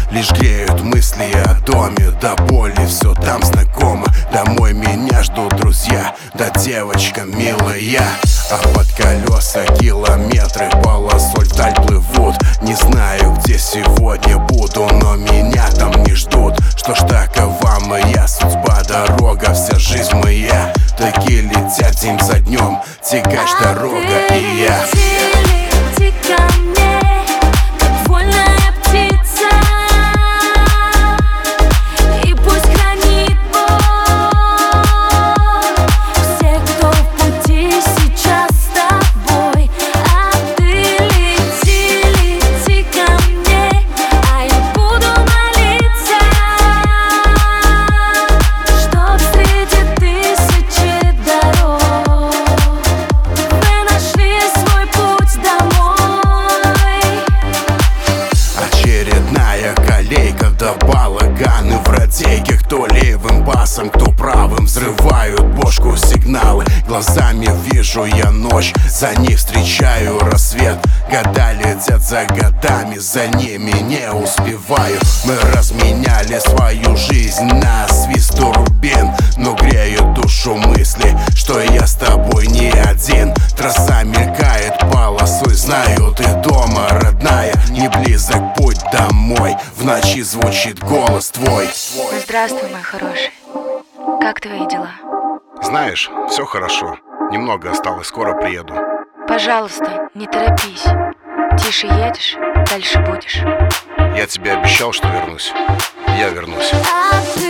Лишь греют мысли о доме, до боли все там знакомо. Домой меня ждут друзья, да девочка милая. А под колеса километры полосой вдаль плывут. Не знаю, где сегодня буду, но меня там не ждут. Что ж, такова моя судьба, дорога, вся жизнь моя. Такие летят день за днем, тягач дорога и я. Лети ко мне, как вольная птица, и пусть хранит Бог всех, кто в пути сейчас с тобой. А ты лети ко мне, а я буду молиться, чтоб среди тысячи дорог вы нашли свой путь домой. Очередная колейка, да балаганы в радейке. Кто левым басом, кто правым, взрывают бошку сигналы. Глазами вижу я ночь, за ней встречаю рассвет. Года летят за годами, за ними не успеваю. Мы разменяли свою жизнь на свист турбин, но греют душу мысли, что я с тобой не один. Трасса мелькает полосой, знаю, ты дома, родная. Не близок путь домой, в ночи звучит голос твой. Здравствуй, мой хороший. Как твои дела? Знаешь, все хорошо. Немного осталось, скоро приеду. Пожалуйста, не торопись. Тише едешь, дальше будешь. Я тебе обещал, что вернусь. Я вернусь. А ты